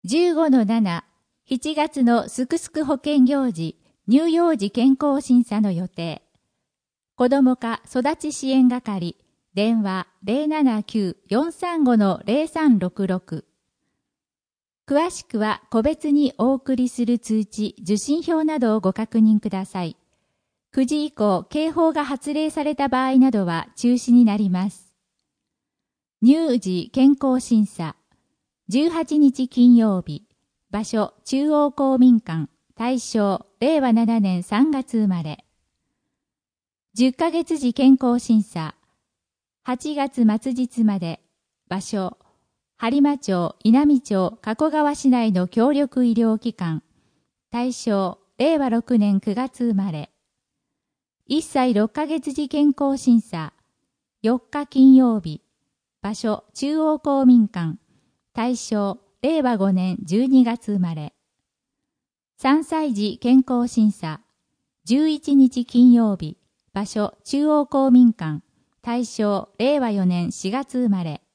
15-7、7月のすくすく保険行事、乳幼児健康審査の予定。子ども科育ち支援係、電話 079-435-0366。詳しくは個別にお送りする通知、受信票などをご確認ください。9時以降、警報が発令された場合などは中止になります。乳児健康審査。18日金曜日。場所、中央公民館。対象、令和7年3月生まれ。10ヶ月時健康審査。8月末日まで。場所、播磨町、稲美町、加古川市内の協力医療機関。対象、令和6年9月生まれ。1歳6ヶ月時健康審査。4日金曜日。場所、中央公民館。対象、令和5年12月生まれ。3歳児健康審査。11日金曜日。場所、中央公民館。対象、令和4年4月生まれ。